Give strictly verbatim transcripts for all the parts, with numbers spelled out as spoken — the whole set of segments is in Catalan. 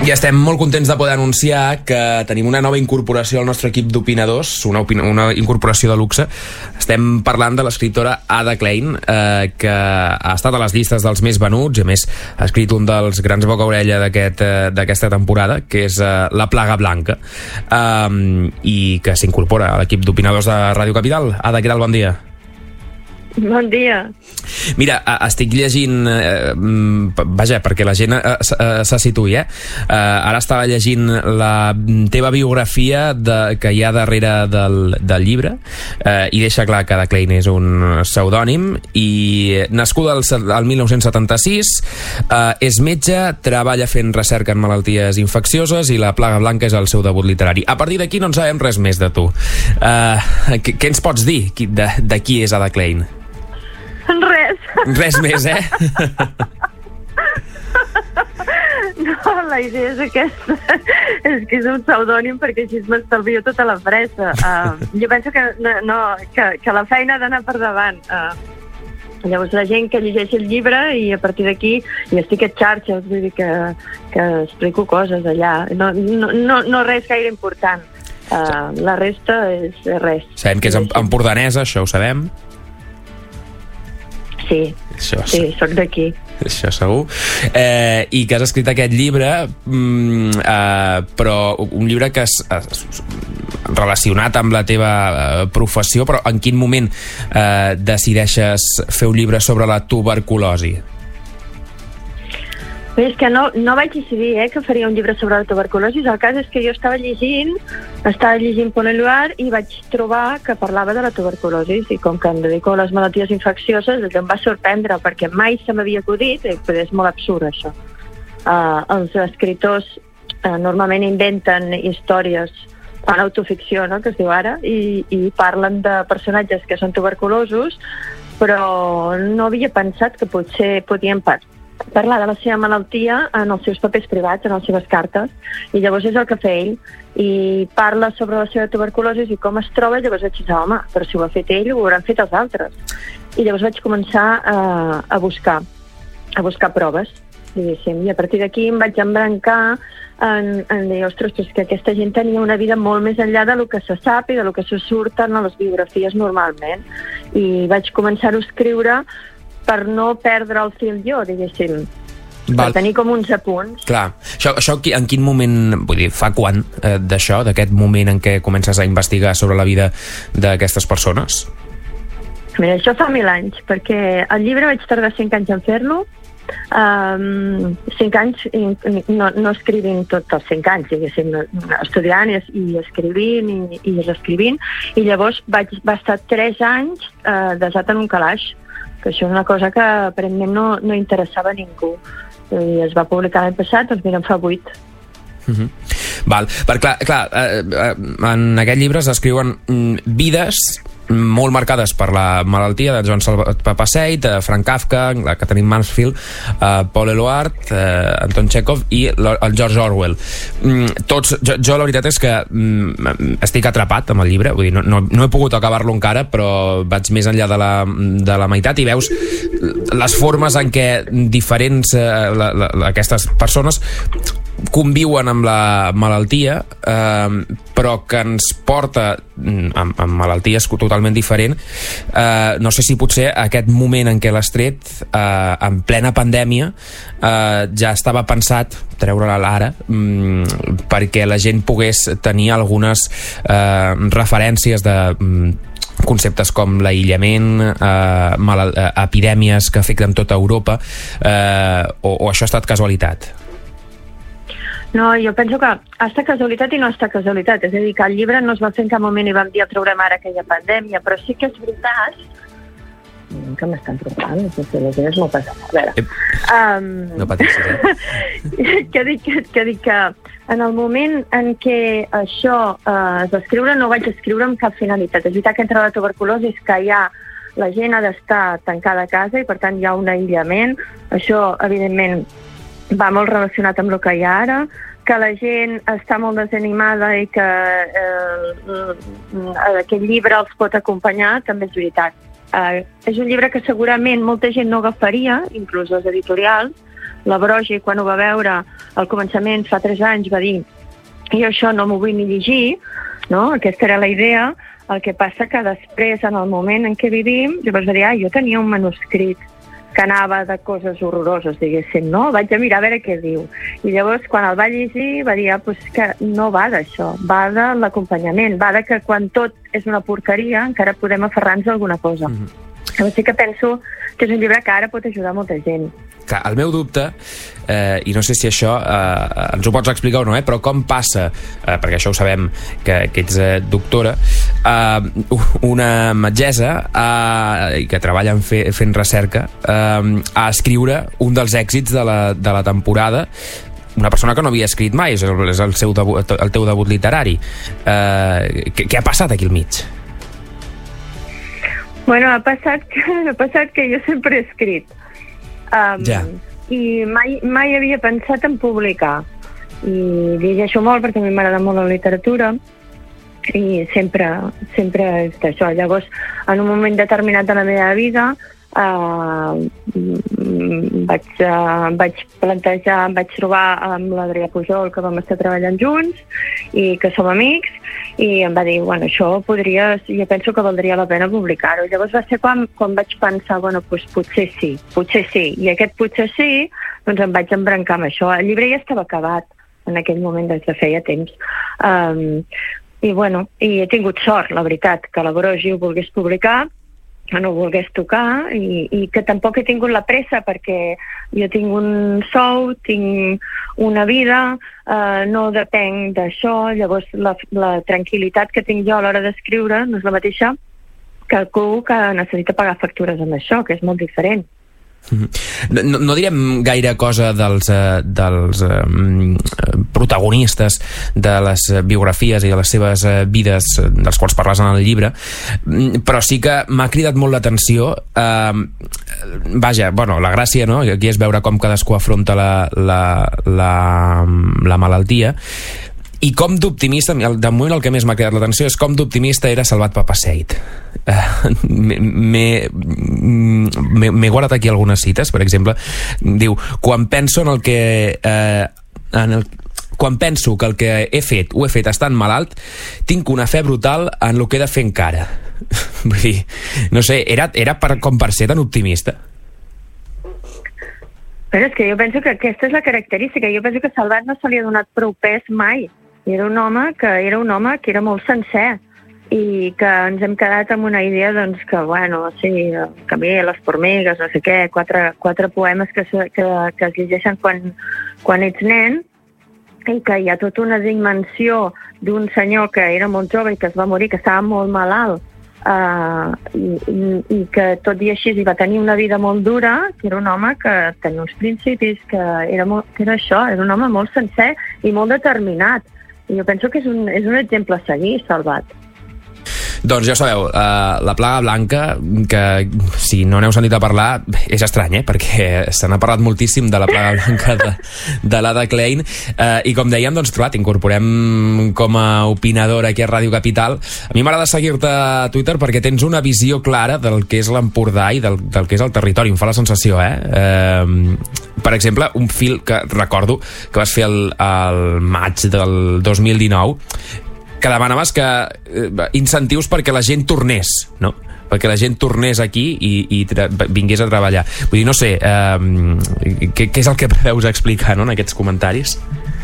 I estem molt contents de poder anunciar que tenim una nova incorporació al nostre equip d'opinadors, una, una incorporació de luxe. Estem parlant de l'escriptora Ada Klein, eh, que ha estat a les llistes dels més venuts i a més ha escrit un dels grans boca-orella d'aquesta aquest, eh, temporada, que és eh, La plaga blanca, eh, i que s'incorpora a l'equip d'opinadors de Ràdio Capital. Ada, què tal? Bon dia. Bon dia. Mira, estic llegint, eh, vaja, perquè la gent eh, se situï, eh? eh? Ara estava llegint la teva biografia de, que hi ha darrere del, del llibre, eh, i deixa clar que Ada Klein és un pseudònim, i nascuda al, al mil nou-cents setanta-sis, eh, és metge, treballa fent recerca en malalties infeccioses i La plaga blanca és el seu debut literari. A partir d'aquí no en sabem res més de tu. Eh, què, què ens pots dir de, de qui és Ada Klein? Res. Res més, eh? No, la idea és aquesta. És que és un pseudònim perquè així m'estalvio tota la fressa. Uh, jo penso que, no, que, que la feina ha d'anar per davant. Uh, llavors la gent que llegeix el llibre i a partir d'aquí i estic a xarxes, vull dir que, que explico coses allà. No, no, no, no res gaire important. Uh, la resta és res. Sabem que és empordanesa, això ho sabem. Sí, això, sí, soc d'aquí. Això segur. Eh, I que has escrit aquest llibre, mm, eh, però un llibre que és relacionat amb la teva eh, professió, però en quin moment eh, decideixes fer un llibre sobre la tuberculosi? Bé, és que no, no vaig decidir eh, que faria un llibre sobre la tuberculosi. El cas és que jo estava llegint, estava llegint Paul Eluard i vaig trobar que parlava de la tuberculosi, i com que em dedico a les malalties infeccioses, em va sorprendre perquè mai se m'havia acudit, i és molt absurd això. Uh, els escriptors uh, normalment inventen històries, fan autoficció, no?, que es diu ara, i, i parlen de personatges que són tuberculosos, però no havia pensat que potser podien parlar parlar de la seva malaltia en els seus papers privats, en les seves cartes, i llavors és el que fa ell, i parla sobre la seva tuberculosi i com es troba. Llavors vaig pensar, home, però si ho ha fet ell, ho hauran fet els altres. I llavors vaig començar a, a buscar, a buscar proves, diguéssim, i a partir d'aquí em vaig embrancar en, en dir, ostres, però és que aquesta gent tenia una vida molt més enllà de lo que se sap i de lo que se surten a les biografies normalment. I vaig començar-ho a escriure per no perdre el fil jo, diguéssim. Val. Per tenir com uns apunts. Clar. Això, això en quin moment, vull dir, fa quan eh, d'això, d'aquest moment en què comences a investigar sobre la vida d'aquestes persones? Mira, això fa mil anys, perquè el llibre vaig tardar cinc anys en fer-lo, um, cinc anys no, no escrivint tots els cinc anys, diguéssim, estudiant i, i escrivint i, i reescrivint, i llavors vaig, va estar tres anys eh, desat en un calaix, que això és una cosa que aparentment no, no interessava a ningú. I es va publicar l'any passat, doncs mira, en fa vuit. Uh-huh. Val, perquè clar, clar eh, eh, en aquest llibre es descriuen mm, vides molt marcades per la malaltia de Joan Salvat Papasseit, Frank Kafka, la Catherine Mansfield, uh, Paul Eluard, uh, Anton Chekhov i el George Orwell. Mm, tots, jo, jo la veritat és que mm, estic atrapat amb el llibre, vull dir, no, no, no he pogut acabar-lo encara, però vaig més enllà de la, de la meitat i veus les formes en què diferents uh, la, la, aquestes persones conviuen amb la malaltia, eh, però que ens porta amb, amb malalties totalment diferent. Eh, no sé si potser aquest moment en què l'has tret, eh, en plena pandèmia, eh, ja estava pensat treure-la ara mm, perquè la gent pogués tenir algunes eh, referències de mm, conceptes com l'aïllament, eh, mal, eh, epidèmies que afecten tota Europa, eh, o, o això ha estat casualitat? No, jo penso que ha estat casualitat i no ha estat casualitat. És a dir, que el llibre no es va fer en cap moment i vam dir el traurem ara que hi ha pandèmia, però sí que és veritat que m'estan trucant, no sé si la gent és molt pesada. A veure... Um, no pateixis, eh? que, dic, que, que dic que en el moment en què això eh, es va escriure, no vaig escriure amb cap finalitat. És veritat que entre la tuberculosi és que hi ha la gent ha d'estar tancada a casa i per tant hi ha un aïllament. Això, evidentment, va molt relacionat amb el que hi ha ara, que la gent està molt desanimada i que eh, aquest llibre els pot acompanyar, també és veritat. Eh, és un llibre que segurament molta gent no agafaria, inclús les editorials, la Brogi, quan ho va veure al començament, fa tres anys, va dir jo això no m'ho vull ni llegir, no? Aquesta era la idea. El que passa que després, en el moment en què vivim, llavors va dir, ah, jo tenia un manuscrit que anava de coses horroroses, diguéssim, no? Vaig a mirar a veure què diu. I llavors, quan el va llegir, va dir, ah, pues que no va d'això, va de l'acompanyament, va de que quan tot és una porqueria encara podem aferrar-nos a alguna cosa. Mm-hmm. Llavors sí que penso que és un llibre que ara pot ajudar molta gent. Clar, el meu dubte, eh, i no sé si això eh, ens ho pots explicar o no, eh, però com passa, eh, perquè això ho sabem que, que ets eh, doctora, eh, una metgessa eh, que treballa en fe, fent recerca eh, a escriure un dels èxits de la, de la temporada, una persona que no havia escrit mai, és el, és el, seu debut, el teu debut literari. Eh, què, què ha passat aquí al mig? Bueno, ha passat que, ha passat que jo sempre he escrit. Um, ja. I mai, mai havia pensat en publicar. I llegeixo molt perquè a mi m'agrada molt la literatura i sempre, sempre és d'això. Llavors, en un moment determinat de la meva vida, uh, vaig, uh, vaig plantejar, em vaig trobar amb l'Adrià Pujol, que vam estar treballant junts i que som amics, i em va dir, bueno, això podria, jo penso que valdria la pena publicar-ho. Llavors va ser quan, quan vaig pensar, bueno, doncs potser sí, potser sí. I aquest potser sí, doncs em vaig embrancar amb això. El llibre ja estava acabat en aquell moment, des de feia temps. Um, I, bueno, i he tingut sort, la veritat, que la Brogi ho volgués publicar, que no ho volgués tocar, i, i que tampoc he tingut la pressa, perquè jo tinc un sou, tinc una vida, eh, no depenc d'això, llavors la, la tranquil·litat que tinc jo a l'hora d'escriure no és la mateixa que algú que necessita pagar factures amb això, que és molt diferent. No, no direm gaire cosa dels, eh, dels eh, protagonistes de les biografies i de les seves eh, vides, dels quals parles en el llibre, però sí que m'ha cridat molt l'atenció, eh, vaja, bueno, la gràcia, no?, aquí és veure com cadascú afronta la, la, la, la malaltia, i com d'optimista, de moment el que més m'ha cridat l'atenció és com d'optimista era Salvat Papasseit. Uh, m'he guardat aquí algunes cites, per exemple, diu, quan penso en el que eh, en el, quan penso que el que he fet ho he fet estant malalt, tinc una fe brutal en el que he de fer encara. Vull dir, no sé, era, era per, com per ser tan optimista? Però és que jo penso que aquesta és la característica. Jo penso que Salvat no se li ha donat prou pes mai. Era un home que era un home que era molt sencer, i que ens hem quedat amb una idea, doncs, que, bueno, sí, Camí, les formigues, no sé què, quatre, quatre poemes que, que, que es llegeixen quan, quan ets nen, i que hi ha tota una dimensió d'un senyor que era molt jove i que es va morir, que estava molt malalt, uh, i, i, i que tot i així hi va tenir una vida molt dura, que era un home que tenia uns principis, que era, molt, que era això, era un home molt sencer i molt determinat. I jo penso que és un, és un exemple a seguir, Salvat. Doncs ja sabeu, uh, La plaga blanca, que si no n'heu sentit a parlar, és estrany, eh? Perquè se n'ha parlat moltíssim de La plaga blanca de, de l'Ada Klein, uh, i com dèiem, doncs clar, t'incorporem com a opinadora aquí a Ràdio Capital. A mi m'agrada seguir-te a Twitter perquè tens una visió clara del que és l'Empordà i del, del que és el territori, em fa la sensació, eh? Uh, per exemple, un fil que recordo que vas fer el, el maig del dos mil dinou, que demanaves que eh, incentius perquè la gent tornés, no? Perquè la gent tornés aquí i, i vingués a treballar. Vull dir, no sé, eh, què, què és el que preveus explicar, no?, en aquests comentaris?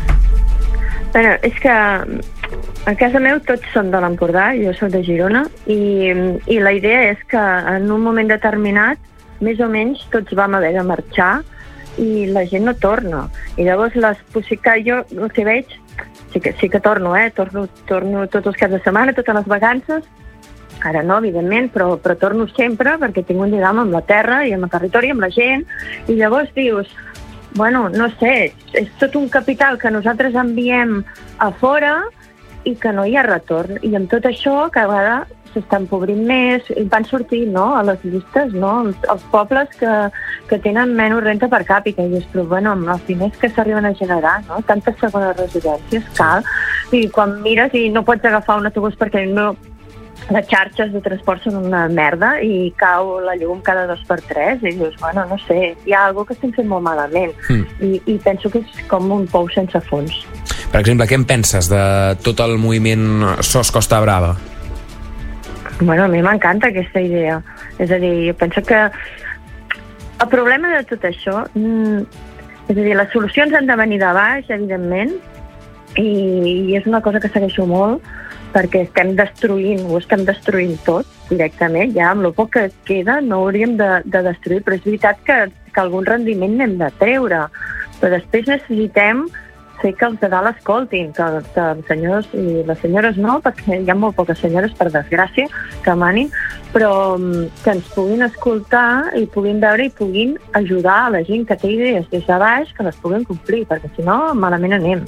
Bueno, és que a casa meu tots són de l'Empordà, jo soc de Girona, i, i la idea és que en un moment determinat, més o menys, tots vam haver de marxar i la gent no torna. I llavors les possibilitats, jo el que veig, sí que, sí que torno, eh? Torno, torno tots els caps de setmana, totes les vacances. Ara no, evidentment, però, però torno sempre perquè tinc un lligam amb la terra i amb el territori, amb la gent. I llavors dius, bueno, no sé, és tot un capital que nosaltres enviem a fora i que no hi ha retorn. I amb tot això, cada vegada s'estan empobrint més, i van sortir, no?, a les llistes, no?, els, els pobles que, que tenen menys renta per càpita, i dius, però bueno, amb els diners que s'arriben a generar, no?, tantes segones residències cal, i quan mires i no pots agafar un autobús perquè no, les xarxes de transport són una merda i cau la llum cada dos per tres i dius, bueno, no sé, hi ha alguna que estem fent molt malament mm. I, i penso que és com un pou sense fons. Per exemple, què en penses de tot el moviment S O S Costa Brava? Bueno, a mi m'encanta aquesta idea. És a dir, jo penso que el problema de tot això, mm, és a dir, les solucions han de venir de baix, evidentment, i, i és una cosa que segueixo molt, perquè estem destruint, ho estem destruint tot directament, ja amb el poc que queda no hauríem de, de destruir, però és veritat que, que algun rendiment n'hem de treure, però després necessitem fer que els de dalt escoltin, que, que els senyors i les senyores no, perquè hi ha molt poques senyores, per desgràcia, que manin, però que ens puguin escoltar i puguin veure i puguin ajudar a la gent que té idees des de baix, que les puguin complir, perquè si no, malament anem.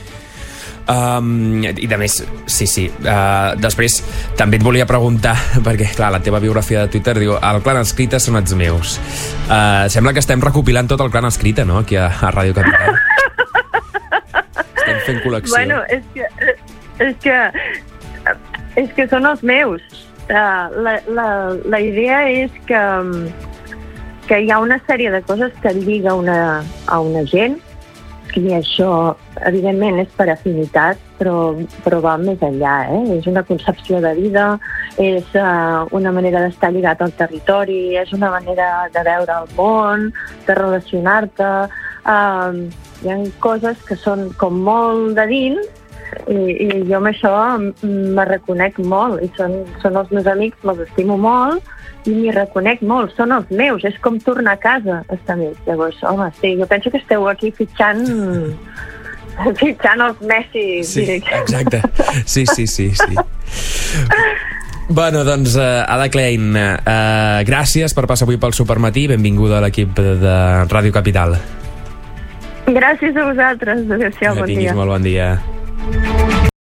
Um, i de més, sí, sí uh, després també et volia preguntar perquè clar, la teva biografia de Twitter diu el clan escrita són els meus uh, sembla que estem recopilant tot el clan escrita, no? Aquí a, a Ràdio Capital estem fent col·lecció. Bueno, és que és que, és que són els meus uh, la, la, la idea és que que hi ha una sèrie de coses que lliga una, a una gent i això, evidentment, és per afinitat, però, però va més enllà, eh? És una concepció de vida, és uh, una manera d'estar lligat al territori, és una manera de veure el món, de relacionar-te. Uh, hi ha coses que són com molt de dins i, i jo amb això me reconec molt i són, són els meus amics, me'ls estimo molt i m'hi reconec molt, són els meus, és com tornar a casa, estar més. Llavors, home, sí, jo penso que esteu aquí fitxant fitxant els Messi. Sí, exacte, sí, sí, sí, sí. Bueno, doncs, uh, Ada Klein, uh, gràcies per passar avui pel Supermatí, benvinguda a l'equip de Ràdio Capital. Gràcies a vosaltres, adéu-siau, bon dia. Que tinguis molt bon dia.